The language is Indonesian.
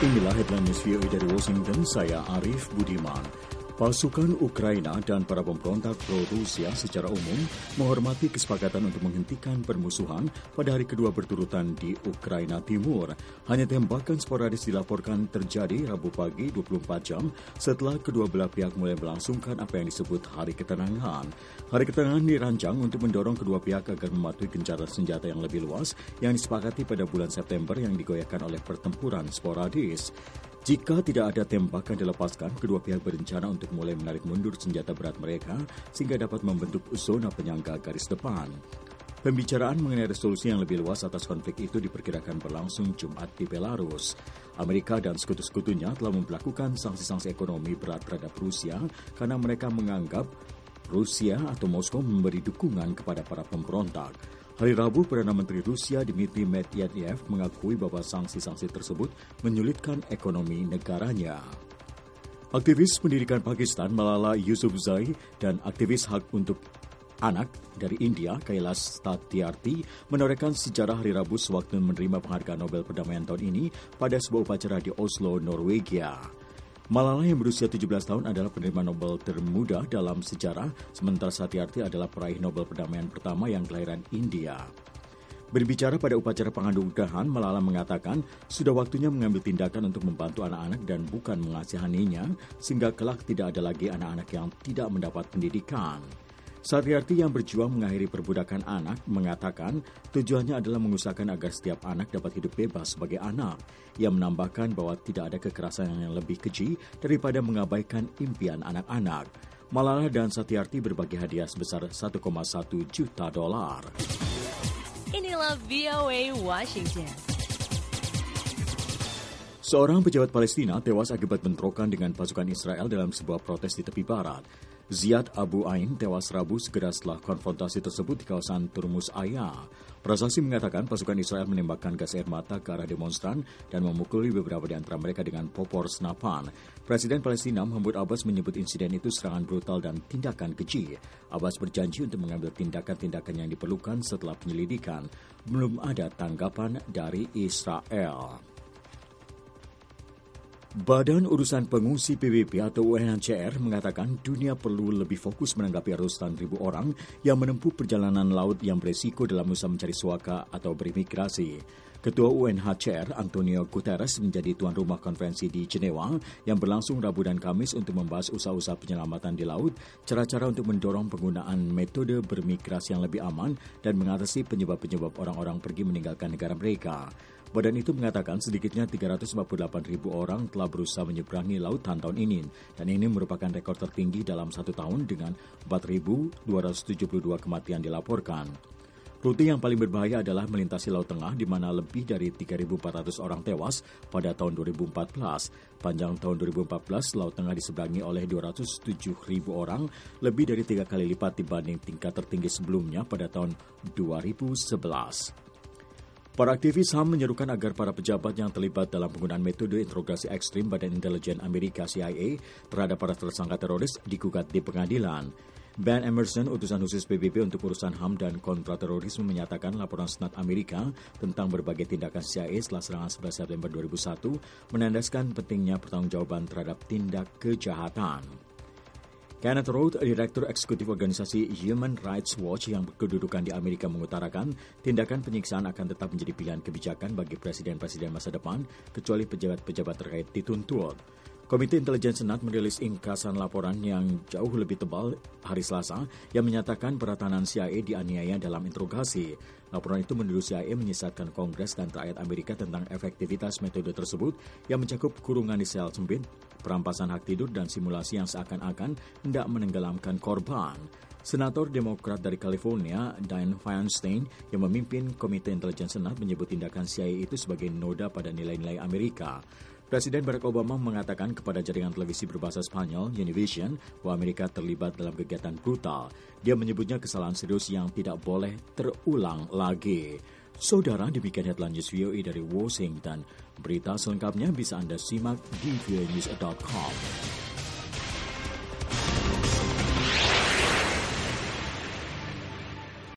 Inilah headline news VOA dari Washington, saya Arif Budiman. Pasukan Ukraina dan para pemberontak pro-Rusia secara umum menghormati kesepakatan untuk menghentikan permusuhan pada hari kedua berturutan di Ukraina Timur. Hanya tembakan sporadis dilaporkan terjadi Rabu pagi 24 jam setelah kedua belah pihak mulai melangsungkan apa yang disebut Hari Ketenangan. Hari Ketenangan dirancang untuk mendorong kedua pihak agar mematuhi gencatan senjata yang lebih luas yang disepakati pada bulan September yang digoyahkan oleh pertempuran sporadis. Jika tidak ada tembakan dilepaskan, kedua pihak berencana untuk mulai menarik mundur senjata berat mereka sehingga dapat membentuk zona penyangga garis depan. Pembicaraan mengenai resolusi yang lebih luas atas konflik itu diperkirakan berlangsung Jumat di Belarus. Amerika dan sekutu-sekutunya telah memperlakukan sanksi-sanksi ekonomi berat terhadap Rusia karena mereka menganggap Rusia atau Moskow memberi dukungan kepada para pemberontak. Hari Rabu, Perdana Menteri Rusia Dmitry Medvedev mengakui bahwa sanksi-sanksi tersebut menyulitkan ekonomi negaranya. Aktivis pendidikan Pakistan Malala Yousafzai dan aktivis hak untuk anak dari India Kailash Satyarthi menorehkan sejarah hari Rabu sewaktu menerima penghargaan Nobel Perdamaian tahun ini pada sebuah upacara di Oslo, Norwegia. Malala yang berusia 17 tahun adalah penerima Nobel termuda dalam sejarah, sementara Satyarthi adalah peraih Nobel Perdamaian pertama yang kelahiran India. Berbicara pada upacara penganugerahan, Malala mengatakan sudah waktunya mengambil tindakan untuk membantu anak-anak dan bukan mengasihaninya, sehingga kelak tidak ada lagi anak-anak yang tidak mendapat pendidikan. Satyarthi yang berjuang mengakhiri perbudakan anak mengatakan tujuannya adalah mengusahakan agar setiap anak dapat hidup bebas sebagai anak. Ia menambahkan bahwa tidak ada kekerasan yang lebih keji daripada mengabaikan impian anak-anak. Malala dan Satyarthi berbagi hadiah sebesar $1,1 juta. Inilah VOA Washington. Seorang pejabat Palestina tewas akibat bentrokan dengan pasukan Israel dalam sebuah protes di tepi barat. Ziad Abu Ain tewas Rabu segera setelah konfrontasi tersebut di kawasan Turmus Aya. Prasaksi mengatakan pasukan Israel menembakkan gas air mata ke arah demonstran dan memukuli beberapa di antara mereka dengan popor senapan. Presiden Palestina Mahmud Abbas menyebut insiden itu serangan brutal dan tindakan keji. Abbas berjanji untuk mengambil tindakan-tindakan yang diperlukan setelah penyelidikan. Belum ada tanggapan dari Israel. Badan Urusan Pengungsi PBB atau UNHCR mengatakan dunia perlu lebih fokus menanggapi ratusan ribu orang yang menempuh perjalanan laut yang beresiko dalam usaha mencari suaka atau berimigrasi. Ketua UNHCR Antonio Guterres menjadi tuan rumah konferensi di Jenewa yang berlangsung Rabu dan Kamis untuk membahas usaha-usaha penyelamatan di laut, cara-cara untuk mendorong penggunaan metode bermigrasi yang lebih aman dan mengatasi penyebab-penyebab orang-orang pergi meninggalkan negara mereka. Badan itu mengatakan sedikitnya 348.000 orang telah berusaha menyeberangi lautan tahun ini, dan ini merupakan rekor tertinggi dalam satu tahun dengan 4.272 kematian dilaporkan. Rute yang paling berbahaya adalah melintasi Laut Tengah, di mana lebih dari 3.400 orang tewas pada tahun 2014. Panjang tahun 2014, Laut Tengah diseberangi oleh 207.000 orang, lebih dari 3 kali lipat dibanding tingkat tertinggi sebelumnya pada tahun 2011. Para aktivis HAM menyerukan agar para pejabat yang terlibat dalam penggunaan metode interogasi ekstrim Badan Intelijen Amerika CIA terhadap para tersangka teroris digugat di pengadilan. Ben Emerson, utusan khusus PBB untuk urusan HAM dan kontraterorisme, menyatakan laporan Senat Amerika tentang berbagai tindakan CIA setelah serangan 11 September 2001 menandaskan pentingnya pertanggungjawaban terhadap tindak kejahatan. Kenneth Roth, Direktur Eksekutif Organisasi Human Rights Watch yang berkedudukan di Amerika, mengutarakan tindakan penyiksaan akan tetap menjadi pilihan kebijakan bagi presiden-presiden masa depan, kecuali pejabat-pejabat terkait dituntut. Komite Intelijen Senat merilis ingkasan laporan yang jauh lebih tebal hari Selasa yang menyatakan peratahanan CIA dianiaya dalam interogasi. Laporan itu menuduh CIA menyesatkan Kongres dan rakyat Amerika tentang efektivitas metode tersebut yang mencakup kurungan di sel sempit, perampasan hak tidur, dan simulasi yang seakan-akan hendak menenggelamkan korban. Senator Demokrat dari California, Dianne Feinstein, yang memimpin Komite Intelijen Senat, menyebut tindakan CIA itu sebagai noda pada nilai-nilai Amerika. Presiden Barack Obama mengatakan kepada jaringan televisi berbahasa Spanyol, Univision, bahwa Amerika terlibat dalam kegiatan brutal. Dia menyebutnya kesalahan serius yang tidak boleh terulang lagi. Saudara, demikian headline news VOA dari Washington. Berita selengkapnya bisa Anda simak di voanews.com.